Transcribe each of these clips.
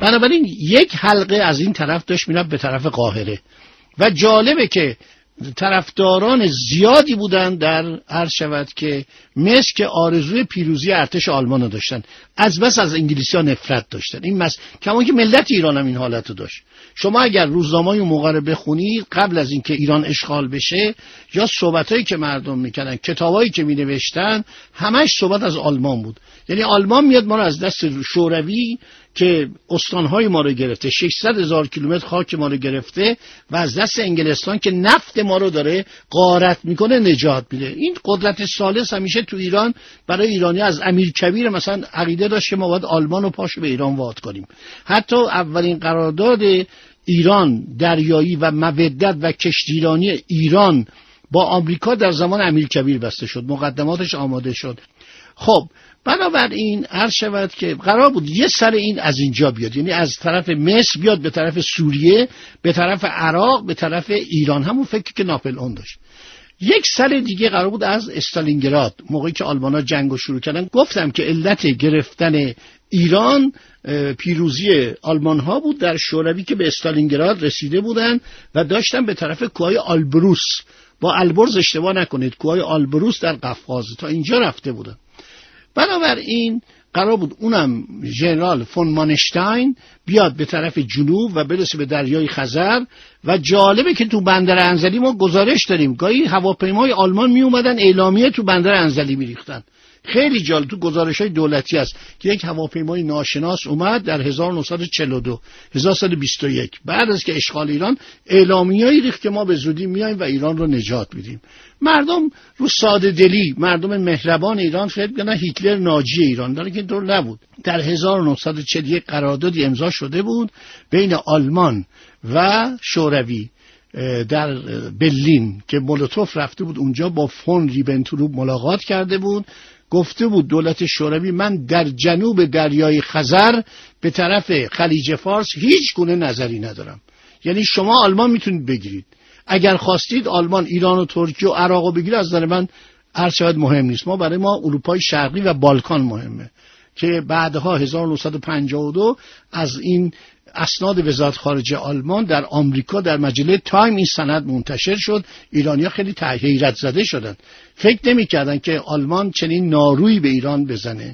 بنابراین یک حلقه از این طرف داشت میرفت به طرف قاهره و جالبه که طرفداران زیادی بودن در عرض شود که مصر که آرزوی پیروزی ارتش آلمان رو داشتن، از بس از انگلیسی‌ها نفرت داشتن. این کما که ملت ایران هم این حالت رو داشت. شما اگر روزنامه‌های اون موقع رو بخونید قبل از اینکه ایران اشغال بشه، یا صحبتایی که مردم میکردن، کتابایی که مینوشتن، همش صحبت از آلمان بود. یعنی آلمان میاد ما رو از دست شوروی که استانهای ما رو گرفته، 600,000 کیلومتر خاک ما رو گرفته، و از دست انگلستان که نفت ما رو داره غارت میکنه نجات میده. این قدرت ثالث همیشه تو ایران برای ایرانی از امیرکبیر مثلا عقیده داشت که ما باید آلمان رو پاشو به ایران وارد کنیم. حتی اولین قرارداد ایران دریایی و مودت و کشتیرانی ایران با آمریکا در زمان امیرکبیر بسته شد، مقدماتش آماده شد. خب بنابراین عرض شود که قرار بود یه سر این از اینجا بیاد، یعنی از طرف مصر بیاد به طرف سوریه، به طرف عراق، به طرف ایران، همون فکری که ناپلئون داشت. یک سر دیگه قرار بود از استالینگراد. موقعی که آلمان‌ها جنگو شروع کردن گفتم که علت گرفتن ایران پیروزی آلمان‌ها بود در شوروی که به استالینگراد رسیده بودن و داشتن به طرف کوههای آلبروس، با البرز اشتباه نکنید، کوههای آلبروس در قفقاز، تا اینجا رفته بودن. بنابراین قرار بود اونم ژنرال فون مانشتاین بیاد به طرف جنوب و برسه به دریای خزر. و جالبه که تو بندر انزلی ما گزارش داریم گاهی هواپیمای آلمان می اومدن اعلامیه تو بندر انزلی می ریختن. خیلی جالب تو گزارش‌های دولتی است که یک هواپیمای ناشناس اومد در 1942 1121 بعد از که اشغال ایران اعلامیه‌ای ریخت که ما به زودی میایم و ایران رو نجات میدیم. مردم رو ساده دلی، مردم مهربان ایران فکر می‌کردن هیتلر ناجی ایران داره، که اینطور نبود. در 1941 قراردادی امضا شده بود بین آلمان و شوروی در برلین که مولوتوف رفته بود اونجا با فون ریبنتروپ ملاقات کرده بود، گفته بود دولت شوروی من در جنوب دریای خزر به طرف خلیج فارس هیچ گونه نظری ندارم، یعنی شما آلمان میتونید بگیرید، اگر خواستید آلمان ایران و ترکیه و عراق رو بگیره، از نظر من هر چقدر مهم نیست، ما برای ما اروپای شرقی و بالکان مهمه. که بعدها 1952 از این اسناد وزارت خارجه آلمان در آمریکا در مجله تایم این سند منتشر شد. ایرانی‌ها خیلی حیرت زده شدند، فکر نمی‌کردن که آلمان چنین نارویی به ایران بزنه.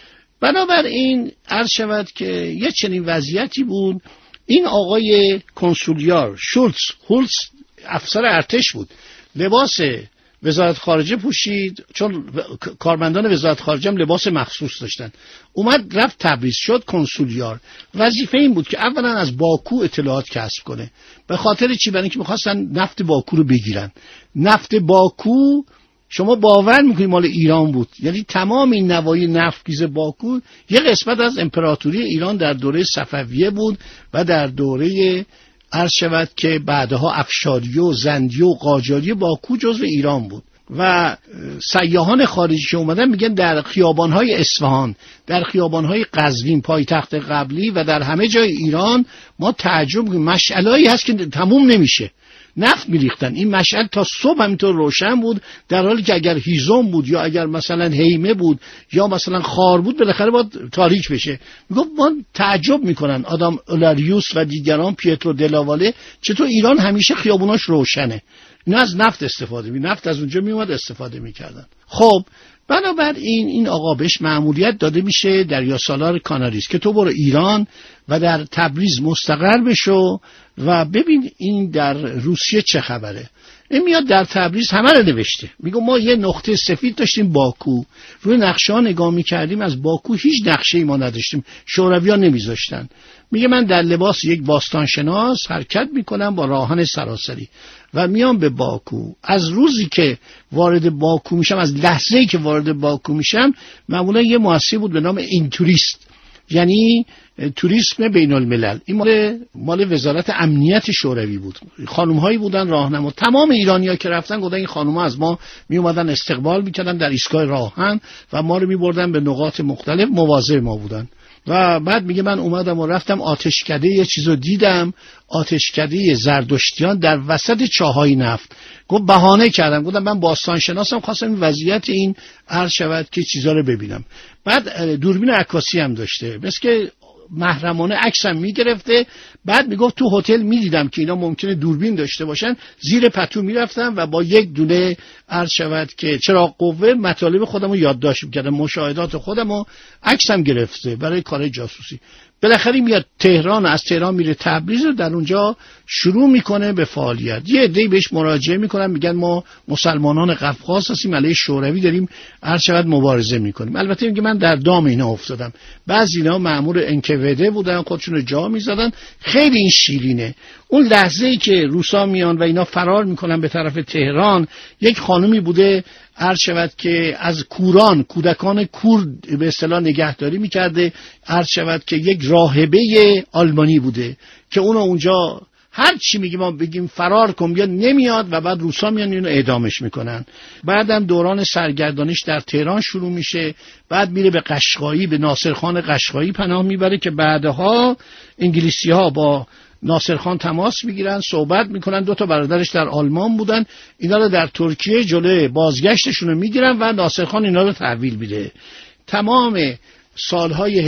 بنابراین عرض شود که یه چنین وضعیتی بود. این آقای کنسولیار هولتز افسر ارتش بود، لباس وزارت خارجه پوشید، چون کارمندان وزارت خارجه هم لباس مخصوص داشتن. اومد رفت تبریز شد کنسولیار. وظیفه این بود که اولا از باکو اطلاعات کسب کنه. به خاطر چی؟ برای اینکه می‌خواستن نفت باکو رو بگیرن. نفت باکو شما باور میکنید مال ایران بود، یعنی تمام این نواحی نفتخیز باکو یه قسمت از امپراتوری ایران در دوره صفویه بود و در دوره عرض شود که بعدها افشاریه و زندیه و قاجاریه باکو جزو ایران بود. و سیاحان خارجی که اومدن میگن در خیابان‌های اصفهان، در خیابان‌های قزوین پایتخت قبلی و در همه جای ایران ما تعجب می‌کنیم، مشعلایی هست که تموم نمیشه، نفت میریختن. این مشعل تا صبح همینطور روشن بود، در حالی که اگر هیزم بود یا اگر مثلا هیمه بود یا مثلا خار بود بالاخره باید تاریک بشه. میگفت ما تعجب میکنن آدم اولاریوس و دیگران، پیترو دلاواله، چطور ایران همیشه خیابوناش روشنه. اینا از نفت استفاده نفت از اونجا میومد استفاده میکردن. خب بنابراین این آقا بهش مأموریت داده میشه در یاسالار کاناریس که تو برو ایران و در تبریز مستقر بشو و ببین این در روسیه چه خبره. این میاد در تبریز همه رو نوشته، میگه ما یه نقطه سفید داشتیم باکو، روی نقشه ها نگاه میکردیم از باکو هیچ نقشه ای ما نداشتیم، شوروی ها نمیذاشتن. میگه من در لباس یک باستانشناس حرکت میکنم با راهن سراسری و میام به باکو. از روزی که وارد باکو میشم، از لحظه‌ای که وارد باکو میشم، معمولا یه مؤسسه بود به نام اینتوریست، یعنی توریسم بین الملل. این مال وزارت امنیت شوروی بود. خانم‌هایی بودن راهنما، تمام ایرانی‌ها که رفتن گفتن این خانم‌ها از ما می اومدن استقبال می‌کردن در ایستگاه راهن و ما رو می‌بردن به نقاط مختلف، مواظب ما بودن. و بعد میگه من اومدم و رفتم آتشکده یه چیزو دیدم، آتشکده زردشتیان در وسط چاهای نفت. گفت بهانه کردم، گفتم من باستان شناسم، خواستم این وضعیت این عرض شود که چیزا رو ببینم. بعد دوربین عکاسی هم داشته، مثل که محرمانه عکسم میگرفته. بعد میگفت تو هتل میدیدم که اینا ممکنه دوربین داشته باشن، زیر پتو میرفتم و با یک دونه عرض شود که چراغ قوه مطالب خودم رو یادداشت میکردم، مشاهدات خودم رو عکسم گرفته برای کار جاسوسی. بالاخره میاد تهران، از تهران میره تبریز و در اونجا شروع میکنه به فعالیت. یه عده‌ای بهش مراجعه میکنن، میگن ما مسلمانان قفقاز هستیم، علیه شوروی داریم هر شود مبارزه میکنیم. البته میگه من در دام اینا افتادم. بعضی اینا مأمور انکوده بودن، خودشون رو جا میزدن. خیلی این شیرینه. اون لحظه‌ای که روسا میان و اینا فرار میکنن به طرف تهران، یک خانومی بوده عرض شود که از کوران، کودکان کور به اصطلاح نگهداری میکرده، عرض شود که یک راهبه آلمانی بوده که اونو اونجا هر چی میگیم ما بگیم فرار کن بیا نمیاد و بعد روسا میان اینو اعدامش میکنن. بعدم دوران سرگردانیش در تهران شروع میشه، بعد میره به قشقایی، به ناصرخان قشقایی پناه میبره که بعدها انگلیسی‌ها با ناصرخان تماس میگیرن، صحبت میکنن. 2 تا برادرش در آلمان بودن، اینا رو در ترکیه جلوی بازگشتشون رو میگیرن و ناصرخان اینا رو تحویل میده. تمام سالهای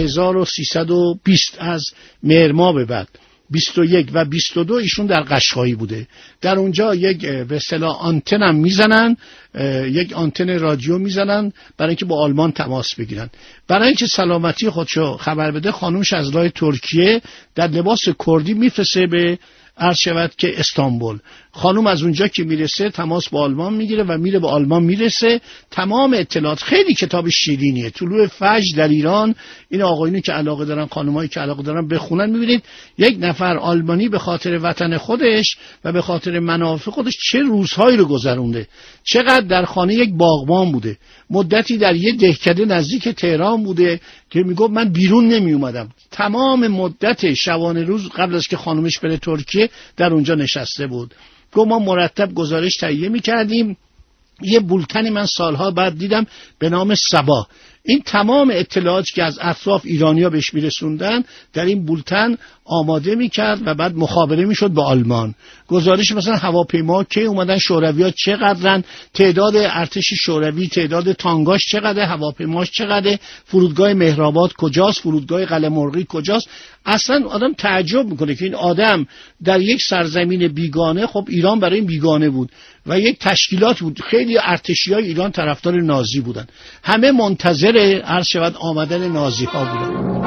1320 از مهر ماه به بعد 21 و 22 ایشون در قشقایی بوده. در اونجا یک به اصطلاح آنتن هم میزنن، یک آنتن رادیو میزنن برای اینکه با آلمان تماس بگیرن. برای اینکه سلامتی خودشو خبر بده، خانومش از راه ترکیه در لباس کردی میفرسته به عرض شود که استانبول. خانوم از اونجا که میرسه تماس با آلمان میگیره و میره به آلمان میرسه. تمام اطلاعات، خیلی کتاب شیرینیه. طلوع فجر در ایران، این آقایونی که علاقه دارن، خانمایی که علاقه دارن بخونن، میبینید یک نفر آلمانی به خاطر وطن خودش و به خاطر منافع خودش چه روزهایی رو گذرونده. چقدر در خانه یک باغبان بوده، مدتی در یه دهکده نزدیک تهران بوده که میگفت من بیرون نمی اومدم. تمام مدت شبانه روز قبل از که خانومش بره ترکیه در اونجا نشسته بود. گفت ما مرتب گزارش تهیه می‌کردیم. یه بولتنی من سالها بعد دیدم به نام سبا. این تمام اطلاعاتی که از اطراف ایرانی‌ها بهش میرسوندن در این بولتن آماده میکرد و بعد مخابره میشد به آلمان. گزارش مثلا هواپیما که اومدن، شوروی‌ها چقدرن، تعداد ارتش شوروی، تعداد تانگاش چقدر، هواپیماش چقدر، فرودگاه مهرآباد کجاست، فرودگاه قلمرغی کجاست. اصلا آدم تعجب میکنه که این آدم در یک سرزمین بیگانه، خب ایران برای این بیگانه بود و یک تشکیلات بود، خیلی ارتشیای ایران طرفدار نازی بودن، همه منتظر عرض شود آمدن نازی ها بودن.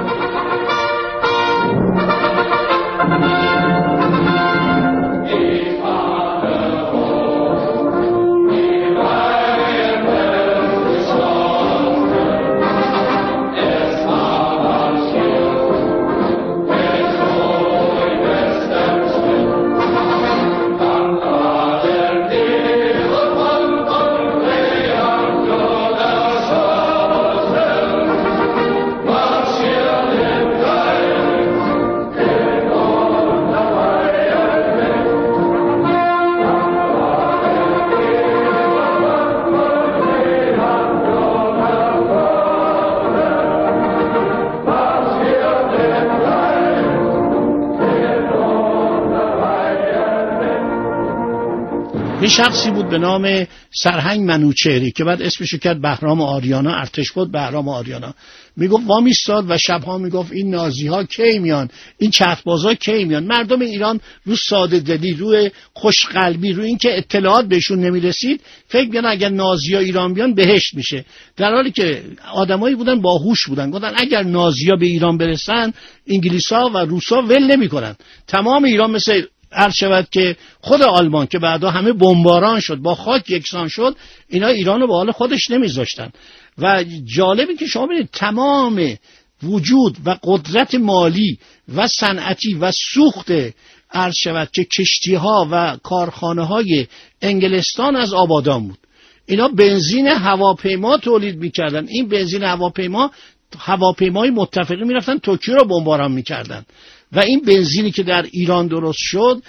یه شخصی بود به نام سرهنگ منوچهری که بعد اسمشو کرد بهرام آریانا، ارتش بود بهرام آریانا. میگفت وامیستاد و شبها میگفت این نازی ها کی میان، این چرخبازا کی میان. مردم ایران رو ساده دلی، رو خوش قلبی، رو اینکه اطلاعات بهشون نمیرسید فکر می‌کردن اگر نازی ها ایران بیان بهشت میشه، در حالی که آدمایی بودن باهوش بودن، گفتن اگر نازی ها به ایران برسن انگلیسا و روسا ول نمیکنن، تمام ایران مثل عرض شود که خود آلمان که بعدا همه بمباران شد، با خاک یکسان شد، اینا ایرانو به حال خودش نمیذاشتن. و جالبی که شما ببینید تمام وجود و قدرت مالی و صنعتی و سوخت عرض شود که کشتی‌ها و کارخانه‌های انگلستان از آبادان بود. اینا بنزین هواپیما تولید می‌کردن. این بنزین هواپیمای متفقین می‌رفتن توکیو رو بمباران می‌کردن. و این بنزینی که در ایران درست شد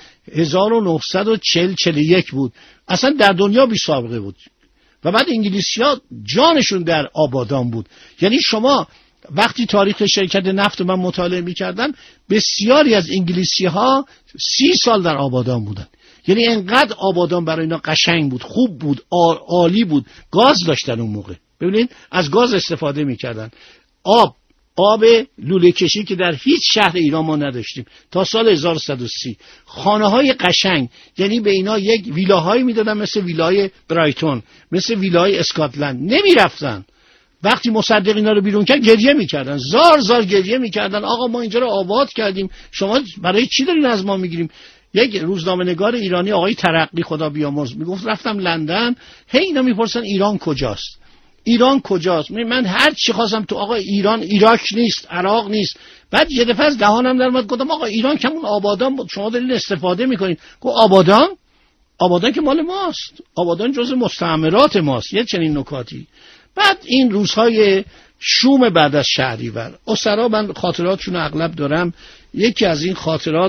1940-41 بود، اصلا در دنیا بی سابقه بود. و بعد انگلیسی‌ها جانشون در آبادان بود. یعنی شما وقتی تاریخ شرکت نفت من مطالعه می‌کردم، بسیاری از انگلیسی‌ها 30 سال در آبادان بودن. یعنی انقدر آبادان برای اینا قشنگ بود، خوب بود، عالی بود. گاز داشتن اون موقع، ببینید از گاز استفاده می‌کردن. آب آب لوله کشی که در هیچ شهر ایران ما نداشتیم تا سال 1130. خانه‌های قشنگ، یعنی به اینا یک ویلاهایی میدادن مثل ویلای برایتون، مثل ویلای اسکاتلند. نمیرفتن. وقتی مصدق اینا رو بیرون کرد گریه میکردن، زار زار گریه میکردن. آقا ما اینجا رو آباد کردیم، شما برای چی دارین از ما میگیریم؟ یک روزنامه‌نگار ایرانی آقای ترقی خدا بیامرز میگفت رفتم لندن، هی اینا میپرسن ایران کجاست، ایران کجاست. من هر چی خواستم تو آقا ایران، ایراک نیست، عراق نیست. بعد یه دفعه از دهانم در اومد گفتم آقا ایران کمون آبادان شما دارین استفاده میکنین. گفت آبادان که مال ماست، آبادان جزء مستعمرات ماست. یه چنین نکاتی. بعد این روزهای شوم بعد از شهریور، اسرا من خاطراتشون اغلب دارم. یکی از این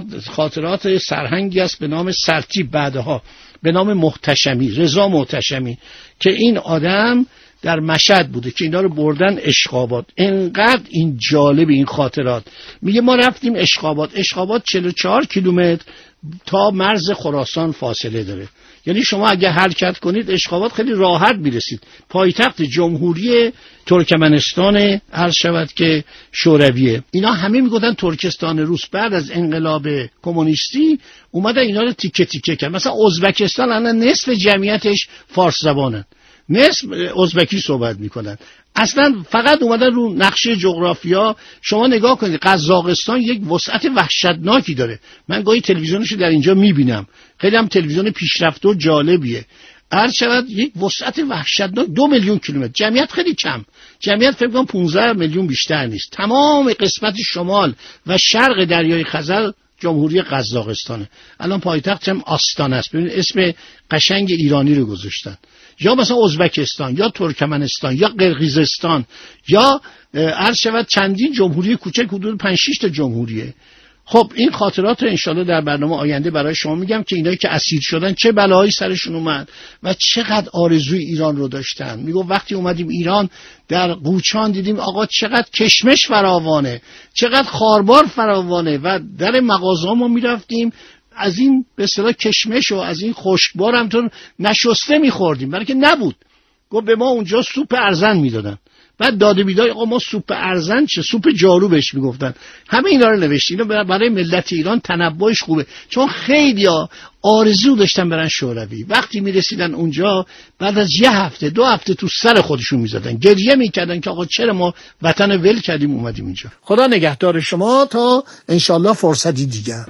خاطرات سرهنگی است به نام سرتیپ، بعدها به نام محتشمی، رضا محتشمی، که این آدم در مشهد بوده که اینا رو بردن اشقاباد. انقدر این جالب این خاطرات. میگه ما رفتیم اشقاباد 44 کیلومتر تا مرز خراسان فاصله داره. یعنی شما اگه حرکت کنید اشقاباد خیلی راحت میرسید. پایتخت جمهوری ترکمنستان عرض شود که شورویه. اینا همه میگفتن ترکستان روس. بعد از انقلاب کمونیستی اومدن اینا رو تیکه تیکه کردن. مثلا ازبکستان الان نصف جمعیتش فارس زبانن، نصف ازبکی صحبت میکنن. اصلا فقط اومدن رو نقشه جغرافیا. شما نگاه کنید قزاقستان یک وسعت وحشتناکی داره. من گاهی تلویزیونشو در اینجا میبینم، خیلی هم تلویزیون پیشرفته و جالبیه. عرض شود یک وسعت وحشتناک، 2 میلیون کیلومتر، جمعیت خیلی کم، جمعیت فکر کنم 15 میلیون بیشتر نیست. تمام قسمت شمال و شرق دریای خزر جمهوری قزاقستانه. الان پایتختش هم آستان است. ببینید اسم قشنگ ایرانی رو گذاشتن. یا مثلا ازبکستان یا ترکمنستان یا قرقیزستان یا عرض شود چندین جمهوری کوچک، حدود 5-6 تا جمهوریه. خب این خاطرات رو انشالله در برنامه آینده برای شما میگم که اینایی که اسیر شدن چه بلایی سرشون اومد و چقدر آرزوی ایران رو داشتن. میگم وقتی اومدیم ایران در قوچان دیدیم آقا چقدر کشمش فراوانه، چقدر خاربار فراوانه و در مغازه ما میرفتیم از این به اصطلاح کشمش و از این خشکبار همطور نشسته میخوردیم، برای که نبود. گفت به ما اونجا سوپ ارزن میدادن. بعد داده بیدای آقا ما سوپ ارزن چه، سوپ جارو بهش میگفتن. همه اینا رو نوشت. اینا برای ملت ایران تنبؤش خوبه، چون خیلیا آرزو داشتن برن شوروی. وقتی میرسیدن اونجا بعد از 1 هفته 2 هفته تو سر خودشون میزدن، گریه میکردن که آقا چرا ما وطن ول کردیم اومدیم اینجا. خدا نگهدار شما تا انشالله فرصتی دیگر.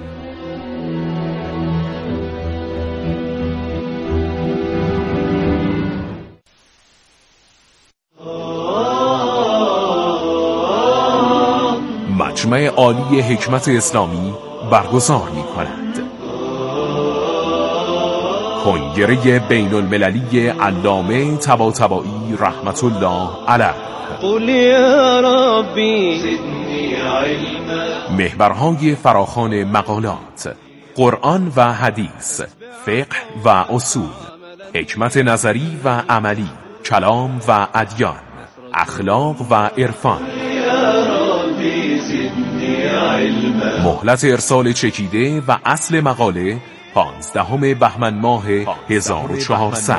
مجمع عالی حکمت اسلامی برگزار می‌کند. کنگره بین المللی علامه طباطبایی رحمت الله علیه. قل یا ربی زدنی علما. محورهای فراخوان مقالات، قرآن و حدیث، فقه و اصول، حکمت نظری و عملی، کلام و ادیان، اخلاق و عرفان. مهلت ارسال چکیده و اصل مقاله 15 بهمن ماه 1400.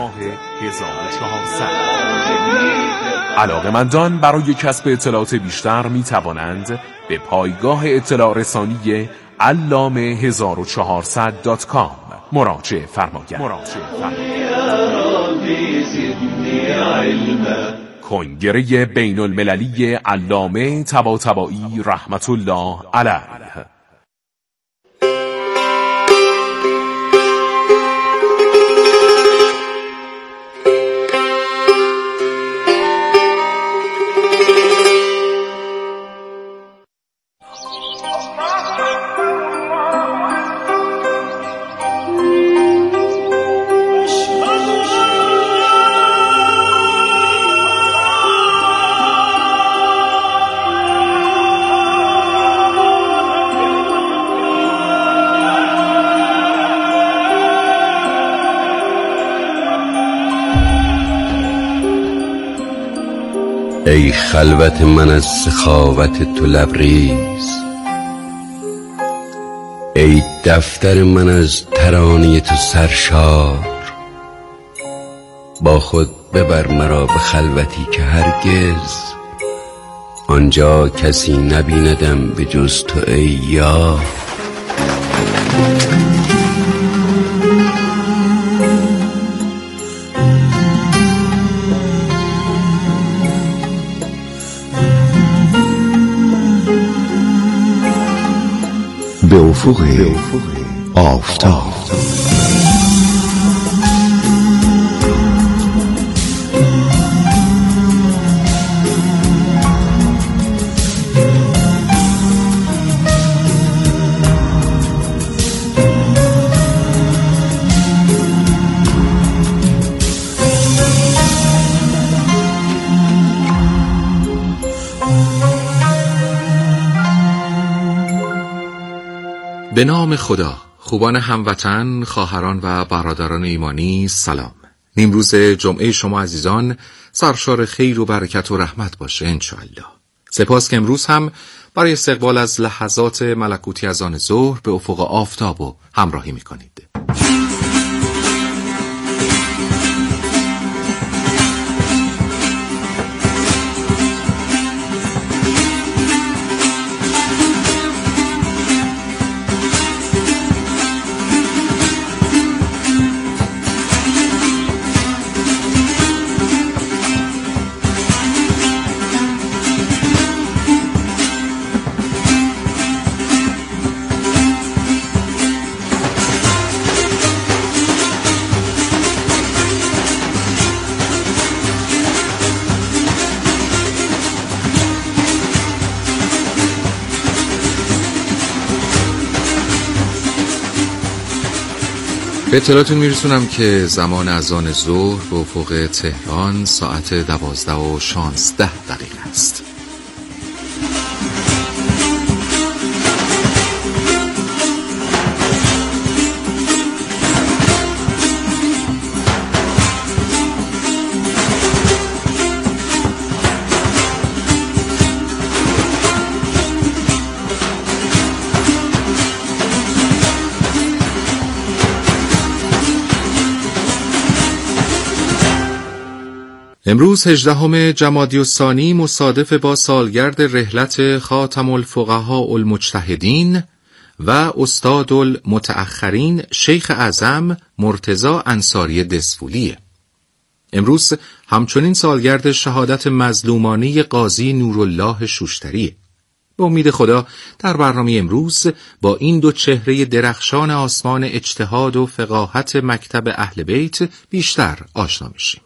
علاقه‌مندان برای کسب اطلاعات بیشتر می توانند به پایگاه اطلاع رسانی allame1400.com مراجعه فرمایند. کنگره بین المللی علامه طباطبایی رحمت الله علیه. ای خلوت من از سخاوت تو لبریز، ای دفتر من از ترانه تو سرشار. با خود ببر مرا به خلوتی که هرگز آنجا کسی نبیندم به جز تو ای یار. به افق آفتاب. به نام خدا. خوبان هموطن، خواهران و برادران ایمانی، سلام. نیمروز جمعه شما عزیزان سرشار خیر و برکت و رحمت باشه انشاءالله. سپاس که امروز هم برای استقبال از لحظات ملکوتی از آن ظهر به افق آفتاب و همراهی میکنید. به اطلاعتون میرسونم که زمان اذان ظهر به افق تهران ساعت 12:16 است. امروز 18 جمادی الثانی مصادف با سالگرد رحلت خاتم الفقهاء المجتهدین و استاد المتأخرین شیخ اعظم مرتضی انصاری دسفولیه. امروز همچنین سالگرد شهادت مظلومانی قاضی نورالله شوشتریه. به امید خدا در برنامه امروز با این دو چهره درخشان آسمان اجتهاد و فقاهت مکتب اهل بیت بیشتر آشنا میشیم.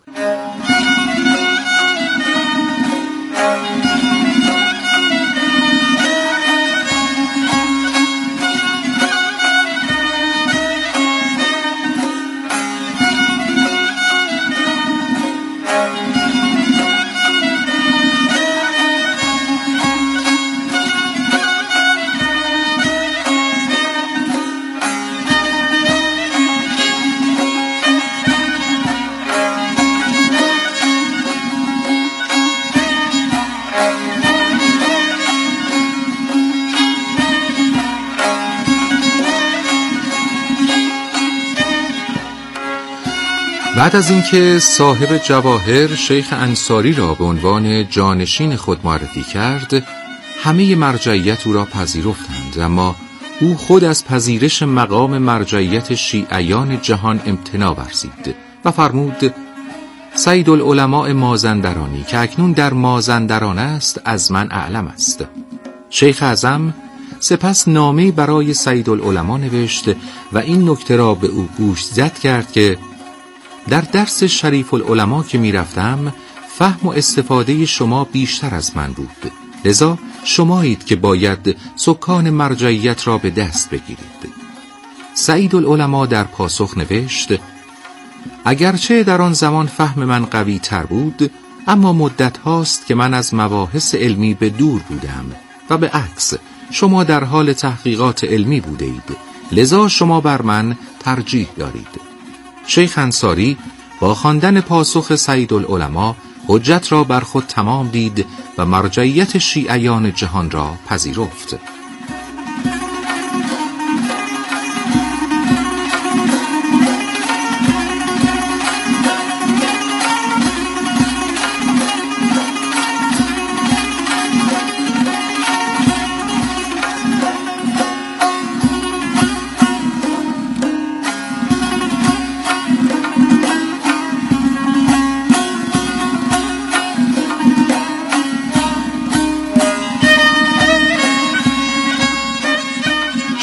بعد از اینکه صاحب جواهر شیخ انصاری را به عنوان جانشین خود معرفی کرد، همه مرجعیت او را پذیرفتند، اما او خود از پذیرش مقام مرجعیت شیعیان جهان امتناع ورزید و فرمود سید العلماء مازندرانی که اکنون در مازندران است از من اعلم است. شیخ اعظم سپس نامه برای سید العلماء نوشت و این نکته را به او گوشزد کرد که در درس شریف العلماء که می رفتم فهم و استفاده شما بیشتر از من بود، لذا شمایید که باید سکان مرجعیت را به دست بگیرید. سید العلماء در پاسخ نوشت اگرچه در آن زمان فهم من قوی تر بود، اما مدت هاست که من از مباحث علمی به دور بودم و به عکس شما در حال تحقیقات علمی بوده اید، لذا شما بر من ترجیح دارید. شیخ انصاری با خواندن پاسخ سید العلماء حجت را بر خود تمام دید و مرجعیت شیعیان جهان را پذیرفت.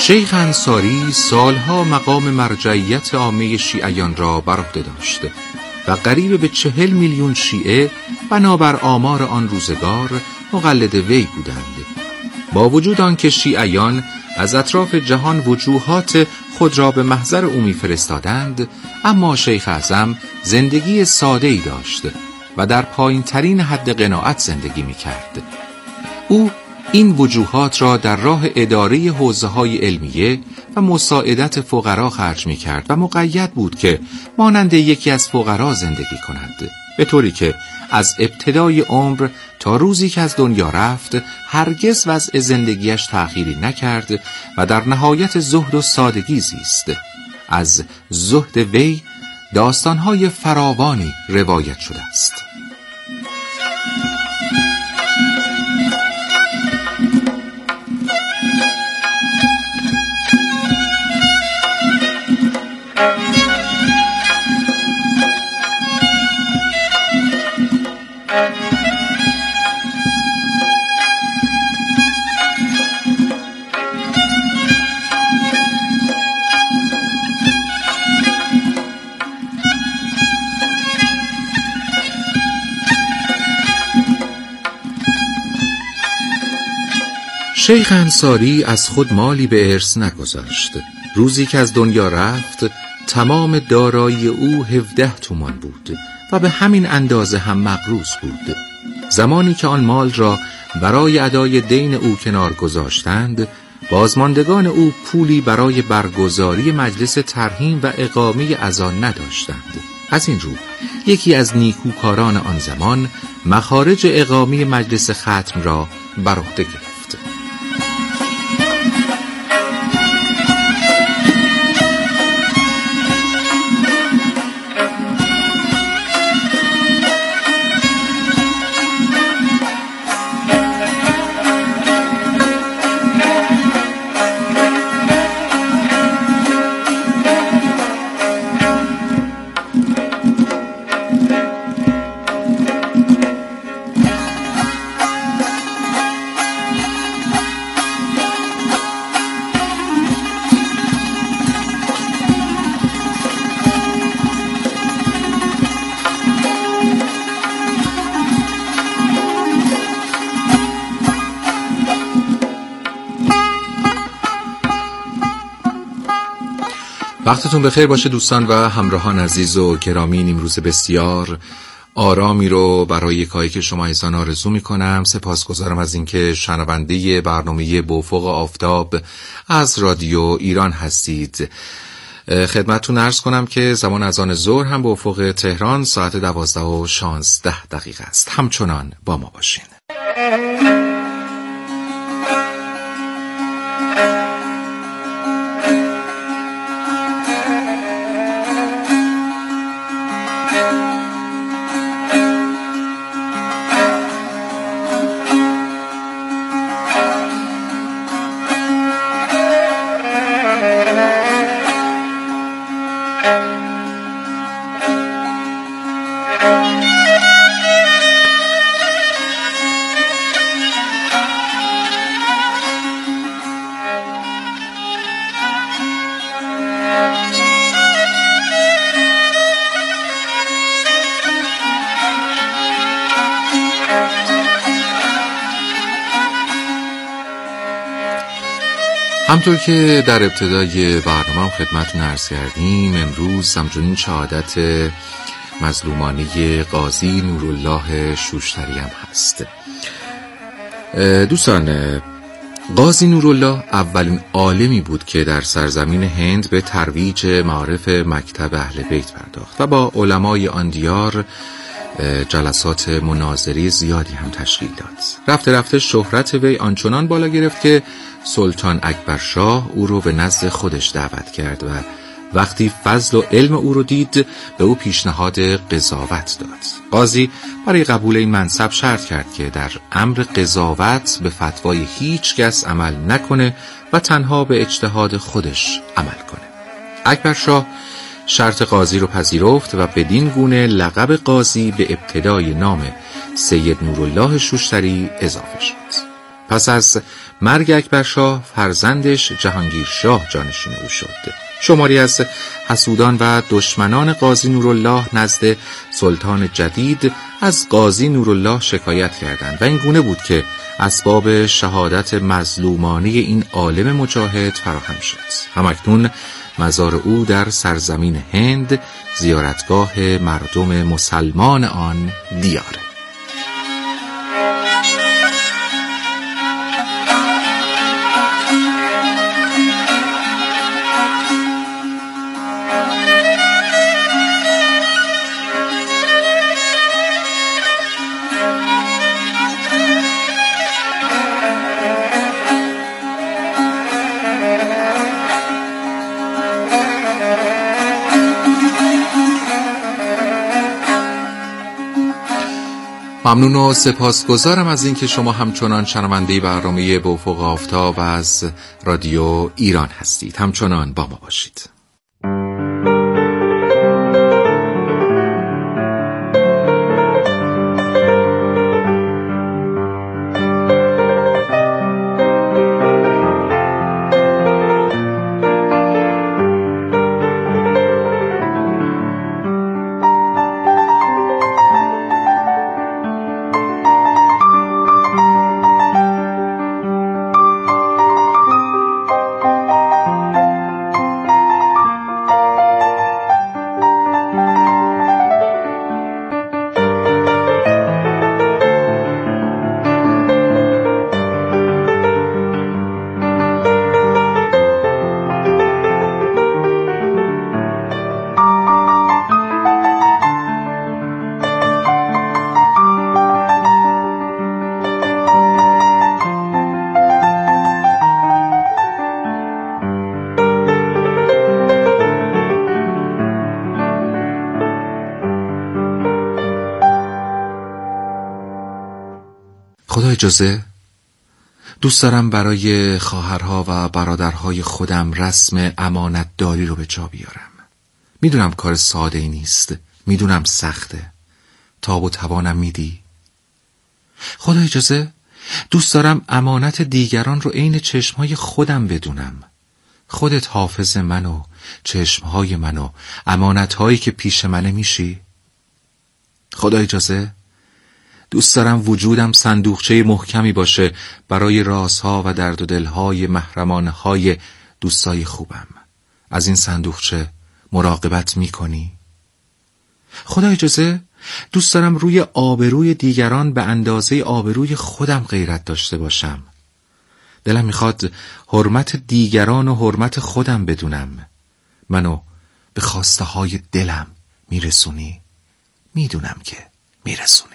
شیخ انصاری سالها مقام مرجعیت عامه شیعیان را بر عهده داشت و قریب به 40 میلیون شیعه بنابر آمار آن روزگار مقلد وی بودند. با وجود آنکه شیعیان از اطراف جهان وجوهات خود را به محضر او می‌فرستادند، اما شیخ اعظم زندگی ساده‌ای داشت و در پایین‌ترین حد قناعت زندگی می‌کرد. او این وجوهات را در راه اداره حوزه‌های علمیه و مساعدت فقرا خرج می‌کرد و مقید بود که مانند یکی از فقرا زندگی کند، به طوری که از ابتدای عمر تا روزی که از دنیا رفت هرگز وضع زندگیش تأخیری نکرد و در نهایت زهد و سادگی زیست. از زهد وی داستان‌های فراوانی روایت شده است. شیخ انصاری از خود مالی به ارث نگذاشت. روزی که از دنیا رفت تمام دارایی او 17 تومان بود و به همین اندازه هم مقروض بود. زمانی که آن مال را برای ادای دین او کنار گذاشتند، بازماندگان او پولی برای برگزاری مجلس ترحیم و اقامه اذان نداشتند. از این رو یکی از نیکوکاران آن زمان مخارج اقامه مجلس ختم را بر عهده گرفت. وقتتون بخیر باشه دوستان و همراهان عزیز و گرامی. امروز بسیار آرامی رو برای کاری که شما ایزان آرزو میکنم. سپاسگزارم از اینکه شنونده برنامه به افق آفتاب از رادیو ایران هستید. خدمتتون عرض کنم که زمان اذان ظهر هم به افق تهران ساعت 12:16 است. همچنان با ما باشین. همطور که در ابتدای برنامه خدمتتون عرض کردیم، امروز همچنین شهادت مظلومانه قاضی نورالله شوشتری هم هست. دوستان، قاضی نورالله اولین عالمی بود که در سرزمین هند به ترویج معارف مکتب اهل بیت پرداخت و با علمای آن دیار جلسات مناظری زیادی هم تشکیل داد. رفته رفته شهرت وی آنچنان بالا گرفت که سلطان اکبر شاه او رو به نزد خودش دعوت کرد و وقتی فضل و علم او رو دید به او پیشنهاد قضاوت داد. قاضی برای قبول این منصب شرط کرد که در امر قضاوت به فتوای هیچ کس عمل نکنه و تنها به اجتهاد خودش عمل کنه. اکبر شاه شرط قاضی رو پذیرفت و بدین گونه لقب قاضی به ابتدای نام سید نورالله شوشتری اضافه شد. پس از مرگ اکبرشاه فرزندش جهانگیرشاه جانشین او شد. شماری از حسودان و دشمنان قاضی نورالله نزد سلطان جدید از قاضی نورالله شکایت کردند و این گونه بود که اسباب شهادت مظلومانه این عالم مجاهد فراهم شد. همکنون مزار او در سرزمین هند زیارتگاه مردم مسلمان آن دیاره. ممنون و سپاسگزارم از اینکه شما همچنان شنونده برنامه به افق آفتاب از رادیو ایران هستید. همچنان با ما باشید. خدا اجازه دوست دارم برای خواهرها و برادرهای خودم رسم امانتداری رو به جا بیارم. میدونم کار ساده ای نیست، میدونم سخته. تاب و توانم میدی؟ خدا اجازه دوست دارم امانت دیگران رو عین چشمهای خودم بدونم. خودت حافظ من و چشمهای من و امانتهایی که پیش منه میشی؟ خدا اجازه دوست دارم وجودم صندوقچه محکمی باشه برای رازها و درد و دلهای محرمانه‌های دوستای خوبم. از این صندوقچه مراقبت میکنی؟ خدا اجازه دوست دارم روی آبروی دیگران به اندازه آبروی خودم غیرت داشته باشم. دلم میخواد حرمت دیگران و حرمت خودم بدونم. منو به خواسته های دلم میرسونی؟ میدونم که میرسونی.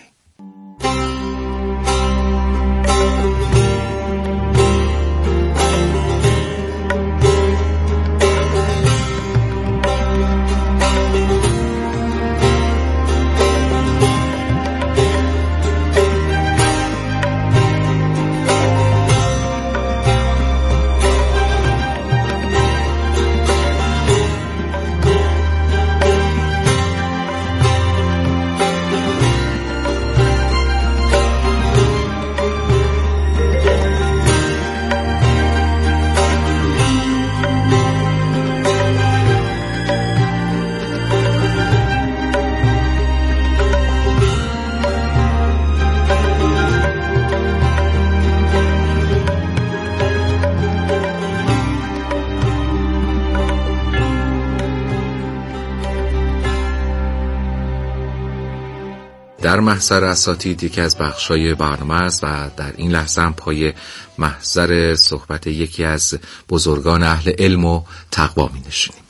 در محضر اساتید یکی از بخشای برنامه است و در این لحظه هم پای محضر صحبت یکی از بزرگان اهل علم و تقوا می نشینیم.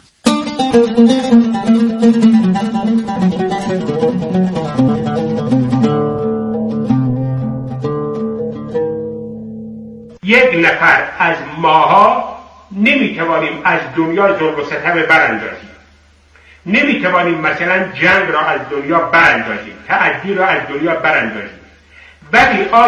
یک نفر از ماها نمیتوانیم از دنیا ظلم و ستم براندازیم، نمیتوانیم مثلا جنگ را از دنیا براندازیم، تعدی را از دنیا براندازیم، ولی